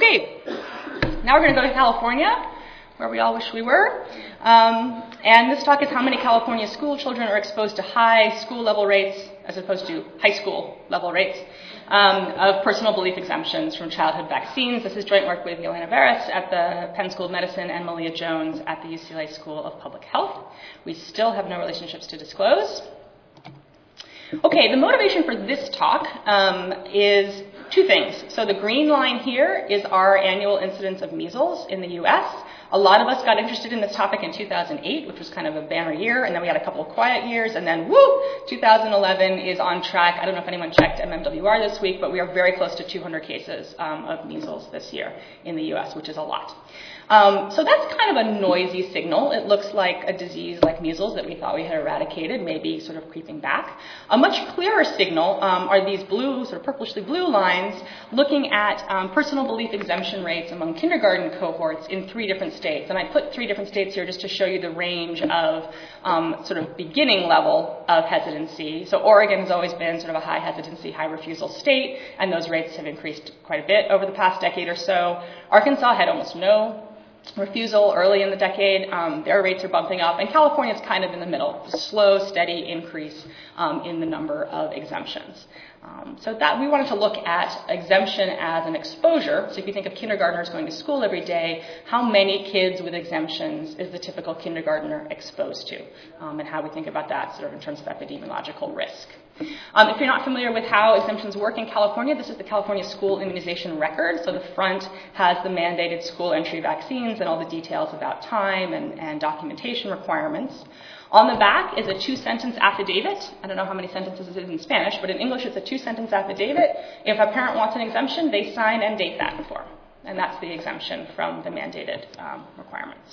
Okay, now we're going to go to California, where we all wish we were. And this talk is how many California school children are exposed to high school level rates, as opposed to high school level rates, of personal belief exemptions from childhood vaccines. This is joint work with Yelena Veras at the Penn School of Medicine and Malia Jones at the UCLA School of Public Health. We still have no relationships to disclose. Okay, the motivation for this talk is two things. So the green line here is our annual incidence of measles in the U.S. A lot of us got interested in this topic in 2008, which was kind of a banner year, and then we had a couple of quiet years, and then, 2011 is on track. I don't know if anyone checked MMWR this week, but we are very close to 200 cases of measles this year in the U.S., which is a lot. So that's kind of a noisy signal. It looks like a disease like measles that we thought we had eradicated, maybe sort of creeping back. A much clearer signal are these blue, sort of purplishly blue lines, looking at personal belief exemption rates among kindergarten cohorts in 3 different states. And I put 3 different states here just to show you the range of sort of beginning level of hesitancy. So Oregon has always been sort of a high hesitancy, high refusal state, and those rates have increased quite a bit over the past decade or so. Arkansas had almost no refusal early in the decade. Their rates are bumping up, and California is kind of in the middle, a slow, steady increase in the number of exemptions. So that we wanted to look at exemption as an exposure. So if you think of kindergartners going to school every day, how many kids with exemptions is the typical kindergartner exposed to, and how we think about that sort of in terms of epidemiological risk. If you're not familiar with how exemptions work in California, this is the California school immunization record. So the front has the mandated school entry vaccines and all the details about time and documentation requirements. On the back is a 2-sentence affidavit. I don't know how many sentences it is in Spanish, but in English it's a 2-sentence affidavit. If a parent wants an exemption, they sign and date that form. And that's the exemption from the mandated requirements.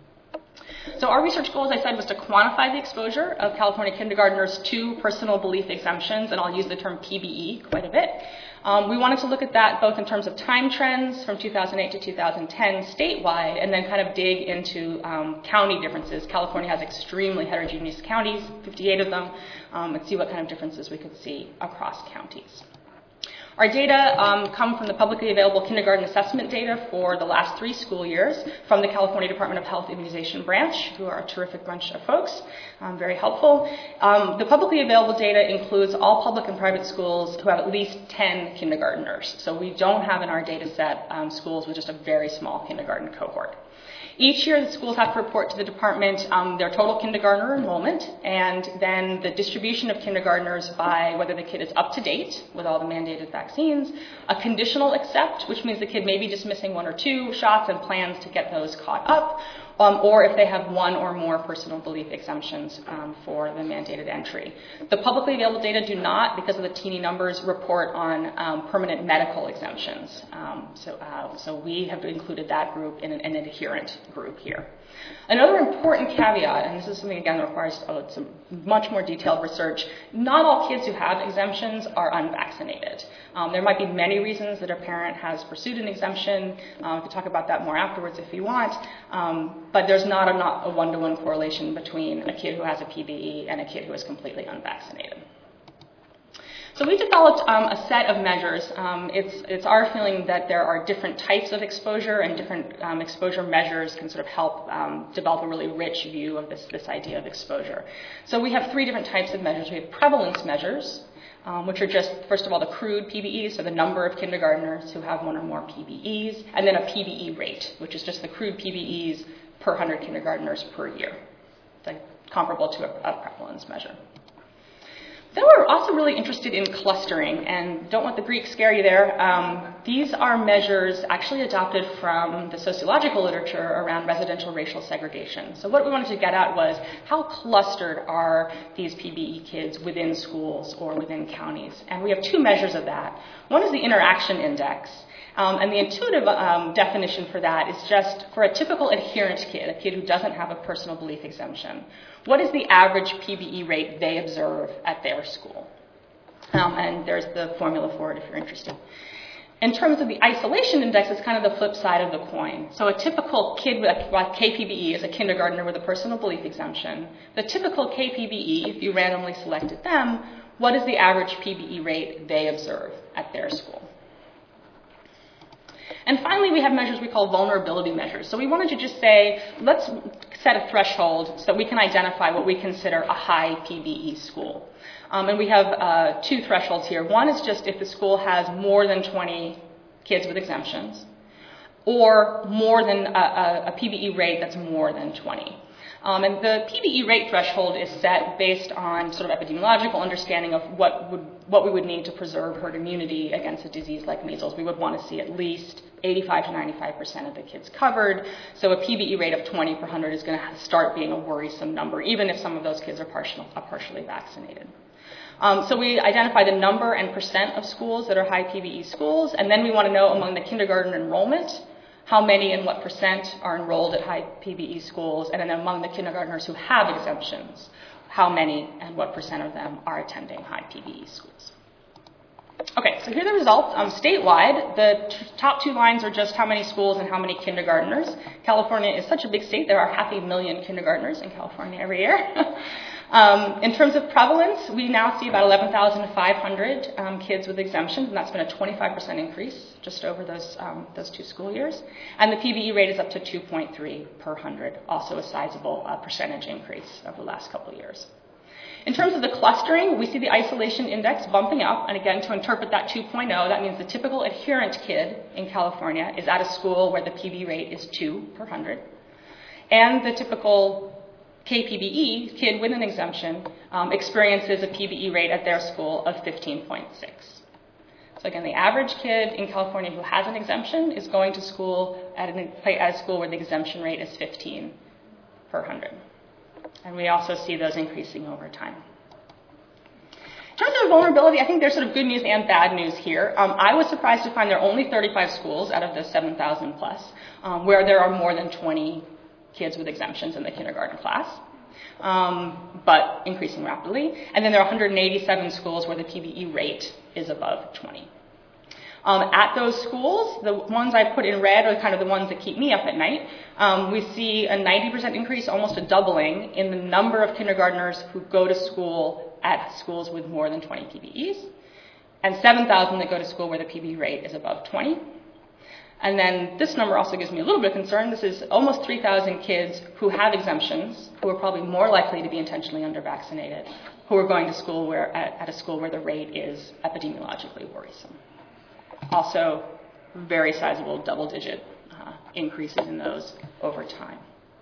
So our research goal, as I said, was to quantify the exposure of California kindergartners to personal belief exemptions, and I'll use the term PBE quite a bit. We wanted to look at that both in terms of time trends from 2008 to 2010 statewide, and then kind of dig into county differences. California has extremely heterogeneous counties, 58 of them, and see what kind of differences we could see across counties. Our data come from the publicly available kindergarten assessment data for the last 3 school years from the California Department of Health Immunization Branch, who are a terrific bunch of folks, very helpful. The publicly available data includes all public and private schools who have at least 10 kindergartners. So we don't have in our data set schools with just a very small kindergarten cohort. Each year, the schools have to report to the department their total kindergartner enrollment, and then the distribution of kindergartners by whether the kid is up to date with all the mandated vaccines, a conditional accept, which means the kid may be just missing 1 or 2 shots and plans to get those caught up, or if they have 1 or more personal belief exemptions for the mandated entry. The publicly available data do not, because of the teeny numbers, report on permanent medical exemptions. So we have included that group in an adherent group here. Another important caveat, and this is something, again, that requires some much more detailed research, not all kids who have exemptions are unvaccinated. There might be many reasons that a parent has pursued an exemption. We can talk about that more afterwards if you want. But there's not a one-to-one correlation between a kid who has a PBE and a kid who is completely unvaccinated. So we developed a set of measures. It's our feeling that there are different types of exposure, and different exposure measures can sort of help develop a really rich view of this idea of exposure. So we have 3 different types of measures. We have prevalence measures, which are just, first of all, the crude PBEs, so the number of kindergartners who have 1 or more PBEs, and then a PBE rate, which is just the crude PBEs per 100 kindergartners per year, comparable to a prevalence measure. Then we're also really interested in clustering, and don't let the Greeks scare you there. These are measures actually adopted from the sociological literature around residential racial segregation. So what we wanted to get at was how clustered are these PBE kids within schools or within counties? And we have 2 measures of that. One is the interaction index. And the intuitive definition for that is just for a typical adherent kid, a kid who doesn't have a personal belief exemption, what is the average PBE rate they observe at their school? And there's the formula for it if you're interested. In terms of the isolation index, it's kind of the flip side of the coin. So a typical kid with KPBE is a kindergartner with a personal belief exemption. The typical KPBE, if you randomly selected them, what is the average PBE rate they observe at their school? And finally, we have measures we call vulnerability measures. So we wanted to just say, let's set a threshold so that we can identify what we consider a high PBE school. And we have two thresholds here. One is just if the school has more than 20 kids with exemptions, or more than a PBE rate that's more than 20. And the PBE rate threshold is set based on sort of epidemiological understanding of what we would need to preserve herd immunity against a disease like measles. We would want to see at least 85 to 95% of the kids covered. So a PBE rate of 20 per 100 is going to start being a worrisome number, even if some of those kids are partially vaccinated. So we identify the number and percent of schools that are high PBE schools, and then we want to know among the kindergarten enrollment how many and what percent are enrolled at high PBE schools, and then among the kindergartners who have exemptions, how many and what percent of them are attending high PBE schools. Okay, so here are the results. Statewide, the top two lines are just how many schools and how many kindergartners. California is such a big state, there are 500,000 kindergartners in California every year. In terms of prevalence, we now see about 11,500 kids with exemptions, and that's been a 25% increase just over those 2 school years. And the PBE rate is up to 2.3 per 100, also a sizable percentage increase over the last couple of years. In terms of the clustering, we see the isolation index bumping up, and again, to interpret that 2.0, that means the typical adherent kid in California is at a school where the PBE rate is 2 per 100, and the typical KPBE, kid with an exemption, experiences a PBE rate at their school of 15.6. So again, the average kid in California who has an exemption is going to school at a school where the exemption rate is 15 per 100. And we also see those increasing over time. In terms of vulnerability, I think there's sort of good news and bad news here. I was surprised to find there are only 35 schools out of the 7,000 plus where there are more than 20 kids with exemptions in the kindergarten class, but increasing rapidly. And then there are 187 schools where the PBE rate is above 20. At those schools, the ones I put in red are kind of the ones that keep me up at night. We see a 90% increase, almost a doubling, in the number of kindergartners who go to school at schools with more than 20 PBEs, and 7,000 that go to school where the PBE rate is above 20. And then this number also gives me a little bit of concern. This is almost 3,000 kids who have exemptions, who are probably more likely to be intentionally under-vaccinated, who are going to school at a school where the rate is epidemiologically worrisome. Also, very sizable double-digit increases in those over time.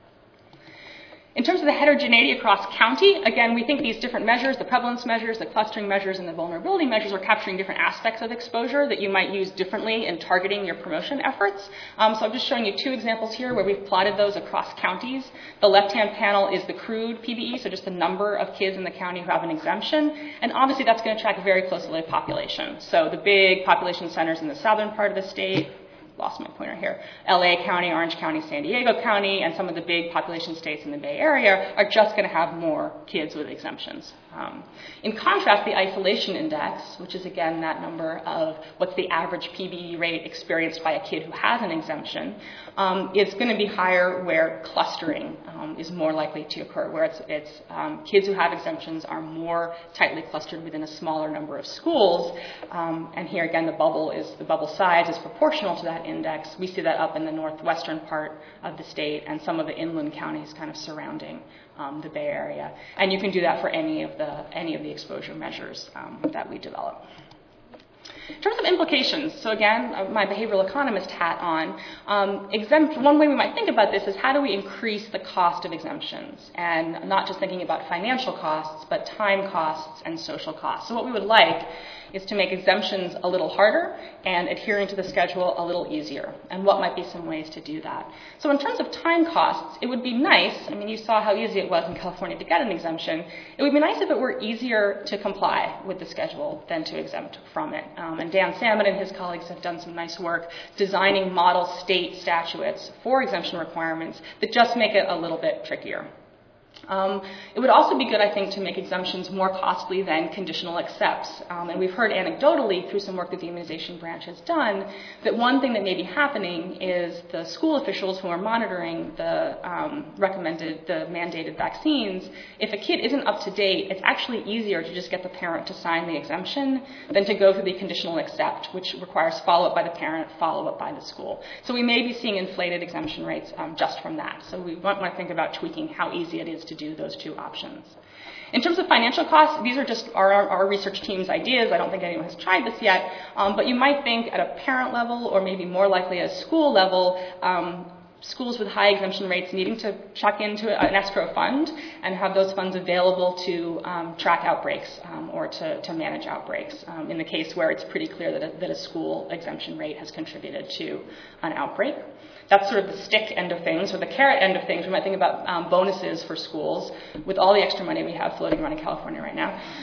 In terms of the heterogeneity across county, again, we think these different measures, the prevalence measures, the clustering measures, and the vulnerability measures are capturing different aspects of exposure that you might use differently in targeting your promotion efforts. So I'm just showing you 2 examples here where we've plotted those across counties. The left-hand panel is the crude PBE, so just the number of kids in the county who have an exemption. And obviously that's going to track very closely to population. So the big population centers in the southern part of the state, lost my pointer here, LA County, Orange County, San Diego County, and some of the big population states in the Bay Area are just going to have more kids with exemptions. In contrast, the isolation index, which is again that number of what's the average PBE rate experienced by a kid who has an exemption, is going to be higher where clustering is more likely to occur, where it's kids who have exemptions are more tightly clustered within a smaller number of schools. And here again, the bubble size is proportional to that index. We see that up in the northwestern part of the state and some of the inland counties kind of surrounding the Bay Area. And you can do that for any of the exposure measures that we develop. In terms of implications, so again, my behavioral economist hat on, one way we might think about this is how do we increase the cost of exemptions, and not just thinking about financial costs, but time costs and social costs. So what we would like is to make exemptions a little harder and adhering to the schedule a little easier. And what might be some ways to do that? So in terms of time costs, it would be nice, I mean, you saw how easy it was in California to get an exemption. It would be nice if it were easier to comply with the schedule than to exempt from it. And Dan Salmon and his colleagues have done some nice work designing model state statutes for exemption requirements that just make it a little bit trickier. It would also be good, I think, to make exemptions more costly than conditional accepts. And we've heard anecdotally through some work that the immunization branch has done that one thing that may be happening is the school officials who are monitoring the mandated vaccines, if a kid isn't up to date, it's actually easier to just get the parent to sign the exemption than to go through the conditional accept, which requires follow-up by the parent, follow-up by the school. So we may be seeing inflated exemption rates just from that. So we want to think about tweaking how easy it is to do those two options. In terms of financial costs, these are just our research team's ideas. I don't think anyone has tried this yet, but you might think at a parent level or maybe more likely at a school level, schools with high exemption rates needing to check into an escrow fund and have those funds available to track outbreaks or to manage outbreaks in the case where it's pretty clear that a school exemption rate has contributed to an outbreak. That's sort of the stick end of things, or the carrot end of things. We might think about bonuses for schools with all the extra money we have floating around in California right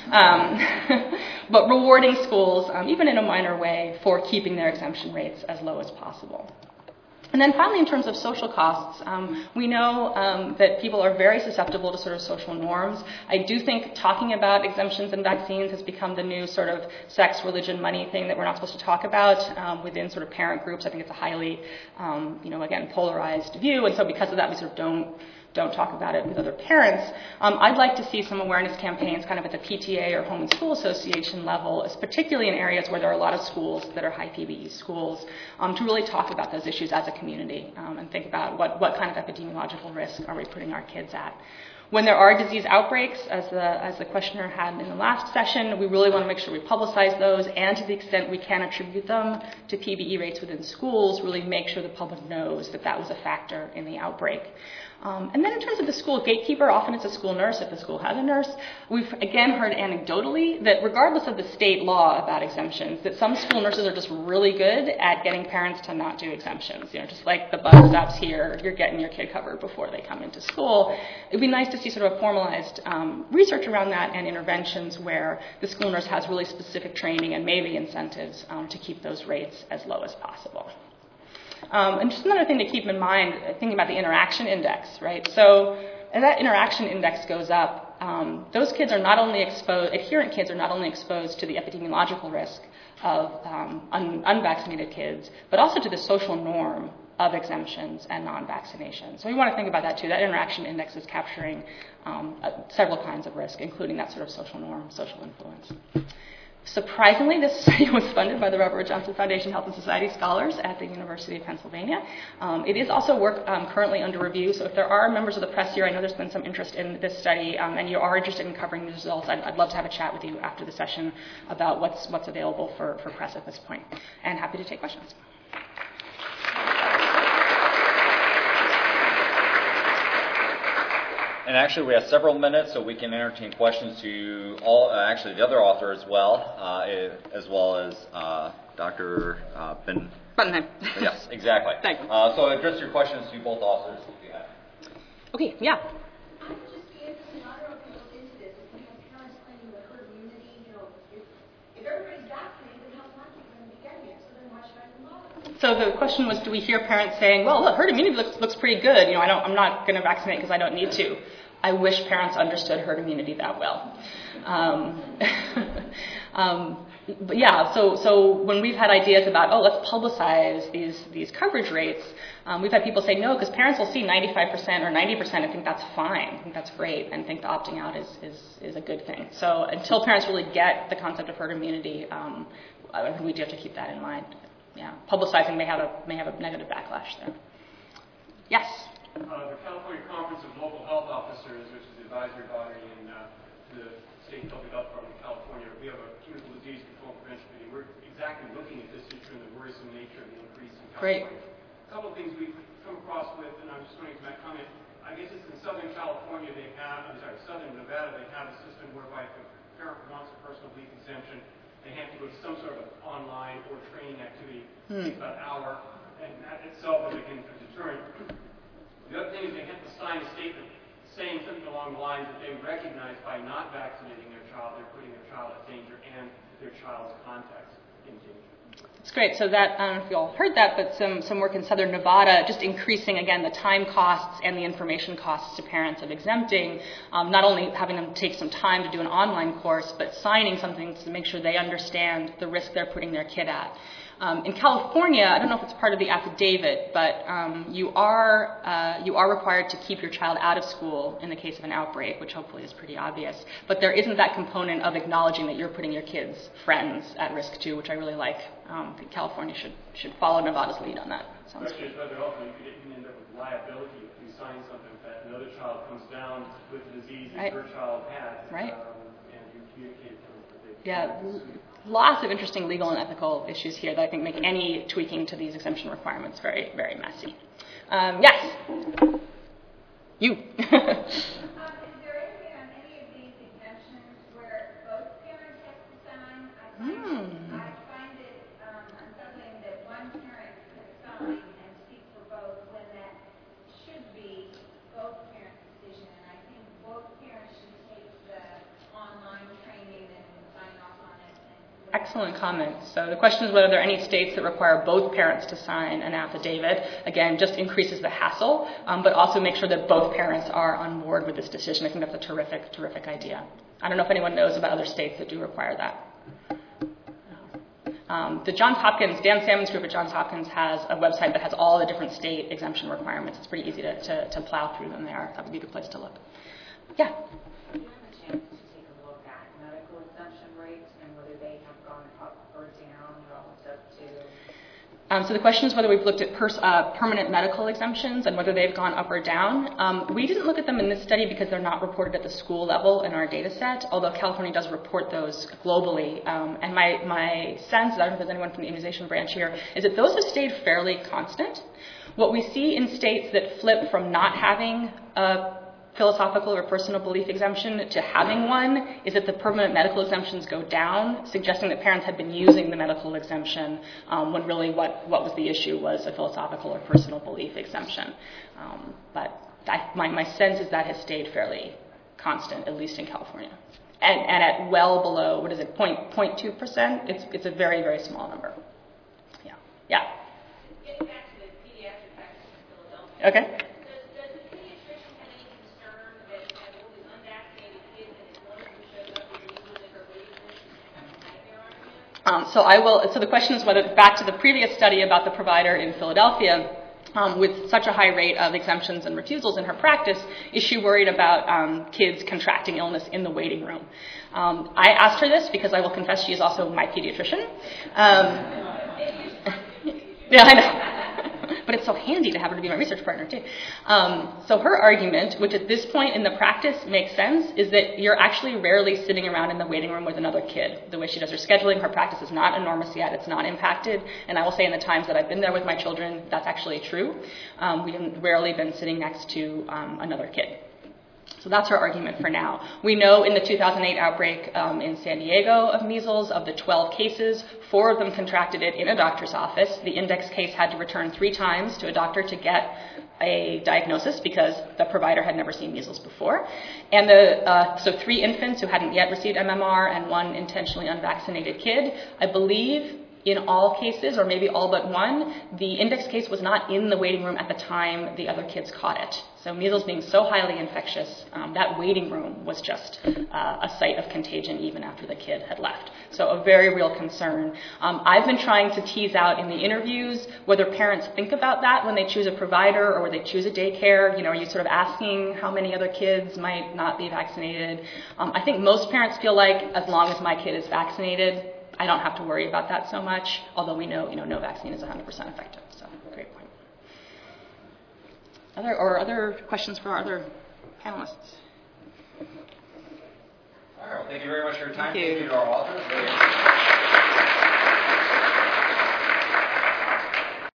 now. But rewarding schools, even in a minor way, for keeping their exemption rates as low as possible. And then finally, in terms of social costs, we know that people are very susceptible to sort of social norms. I do think talking about exemptions and vaccines has become the new sort of sex, religion, money thing that we're not supposed to talk about within sort of parent groups. I think it's a highly, again, polarized view. And so because of that, we sort of don't talk about it with other parents. I'd like to see some awareness campaigns kind of at the PTA or Home and School Association level, particularly in areas where there are a lot of schools that are high PBE schools, to really talk about those issues as a community and think about what kind of epidemiological risk are we putting our kids at. When there are disease outbreaks, as the questioner had in the last session, we really want to make sure we publicize those, and to the extent we can attribute them to PBE rates within schools, really make sure the public knows that that was a factor in the outbreak. And then in terms of the school gatekeeper, often it's a school nurse if the school has a nurse. We've again heard anecdotally that regardless of the state law about exemptions, that some school nurses are just really good at getting parents to not do exemptions. Just like the bus stops here, you're getting your kid covered before they come into school. It'd be nice to see sort of a formalized research around that and interventions where the school nurse has really specific training and maybe incentives to keep those rates as low as possible. And just another thing to keep in mind, thinking about the interaction index, right? So as that interaction index goes up, those kids are not only exposed, adherent kids are not only exposed to the epidemiological risk of unvaccinated kids, but also to the social norm of exemptions and non-vaccination. So we want to think about that too. That interaction index is capturing several kinds of risk, including that sort of social norm, social influence. Surprisingly, this study was funded by the Robert Johnson Foundation Health and Society Scholars at the University of Pennsylvania. It is also work currently under review, so if there are members of the press here, I know there's been some interest in this study, and you are interested in covering the results, I'd love to have a chat with you after the session about what's available for press at this point, and happy to take questions. And actually, we have several minutes, so we can entertain questions to all, actually the other author as well as Dr. Buntenheim. Yes, exactly. Thanks. So address your questions to both authors if you have. Okay, yeah. I'm just interested, I don't know if you looked into this, if you have parents claiming the herd immunity, if everybody's vaccinated, then how much are going to be getting it? So then why should I even bother? So the question was, do we hear parents saying, well, look, herd immunity looks pretty good. I'm not going to vaccinate because I don't need to. I wish parents understood herd immunity that well. But yeah, so when we've had ideas about, let's publicize these coverage rates, we've had people say no, because parents will see 95% or 90% and think that's fine, think that's great, and think the opting out is a good thing. So until parents really get the concept of herd immunity, I think we do have to keep that in mind. Yeah, publicizing may have a negative backlash there. Yes. The California Conference of Local Health Officers, which is the advisory body in the State Public Health Department of California, we have a communicable disease control and prevention committee. We're exactly looking at this issue and the worrisome nature of the increase in California. Great. A couple of things we've come across with, and I'm just going to make a comment. I guess it's in Southern California Southern Nevada, they have a system whereby if a parent wants a personal belief exemption, they have to go to some sort of online or training activity. It takes about an hour, and that itself is again a deterrent. The other thing is they have to sign a statement saying something along the lines that they recognize by not vaccinating their child, they're putting their child at danger and their child's contacts in danger. That's great. So that, I don't know if you all heard that, but some work in Southern Nevada, just increasing, again, the time costs and the information costs to parents of exempting, not only having them take some time to do an online course, but signing something to make sure they understand the risk they're putting their kid at. In California, I don't know if it's part of the affidavit, but you are required to keep your child out of school in the case of an outbreak, which hopefully is pretty obvious. But there isn't that component of acknowledging that you're putting your kids' friends at risk too, which I really like. I think California should follow Nevada's lead on that. Sounds good. Whether also you could end up with liability if you sign something that another child comes down with the disease that your child had, and you communicate with them. Yeah. Lots of interesting legal and ethical issues here that I think make any tweaking to these exemption requirements very, very messy. Yes? You. Is there anything on any of these exemptions where both parents have to sign? I find it unsettling that one parent could sign and speak for both when that should be both parents' decision. And I think both parents should take the online training and sign off on it. Excellent comment. So the question is whether there are any states that require both parents to sign an affidavit. Again, just increases the hassle, but also make sure that both parents are on board with this decision. I think that's a terrific, terrific idea. I don't know if anyone knows about other states that do require that. The Johns Hopkins, Dan Salmon's group at Johns Hopkins has a website that has all the different state exemption requirements. It's pretty easy to plow through them there. That would be a good place to look. Yeah? Do you have a chance to take a look at medical exemption rates and whether they have gone up or down relative to? So the question is whether we've looked at permanent medical exemptions and whether they've gone up or down. We didn't look at them in this study because they're not reported at the school level in our data set, although California does report those globally. And my sense, I don't know if there's anyone from the immunization branch here, is that those have stayed fairly constant. What we see in states that flip from not having a philosophical or personal belief exemption to having one is that the permanent medical exemptions go down, suggesting that parents had been using the medical exemption when really what was the issue was a philosophical or personal belief exemption. But my sense is that has stayed fairly constant, at least in California. And at well below, 0.2%? It's a very, very small number. Yeah. Yeah. Getting back to the pediatric practice in Philadelphia. Okay. So the question is whether, back to the previous study about the provider in Philadelphia, with such a high rate of exemptions and refusals in her practice, is she worried about kids contracting illness in the waiting room? I asked her this because I will confess she is also my pediatrician. Yeah, I know. But it's so handy to have her to be my research partner, too. So her argument, which at this point in the practice makes sense, is that you're actually rarely sitting around in the waiting room with another kid. The way she does her scheduling, her practice is not enormous yet. It's not impacted. And I will say in the times that I've been there with my children, that's actually true. We've rarely been sitting next to another kid. So that's her argument for now. We know in the 2008 outbreak in San Diego of measles, of the 12 cases, 4 of them contracted it in a doctor's office. The index case had to return 3 times to a doctor to get a diagnosis because the provider had never seen measles before. And so 3 infants who hadn't yet received MMR and 1 intentionally unvaccinated kid. I believe in all cases, or maybe all but 1, the index case was not in the waiting room at the time the other kids caught it. So measles being so highly infectious, that waiting room was just a site of contagion even after the kid had left. So a very real concern. I've been trying to tease out in the interviews whether parents think about that when they choose a provider or when they choose a daycare. Are you sort of asking how many other kids might not be vaccinated? I think most parents feel like as long as my kid is vaccinated, I don't have to worry about that so much, although we know, no vaccine is 100% effective. So, great point. Other questions for our other panelists? All right, well, thank you very much for your time. Thank you to our authors.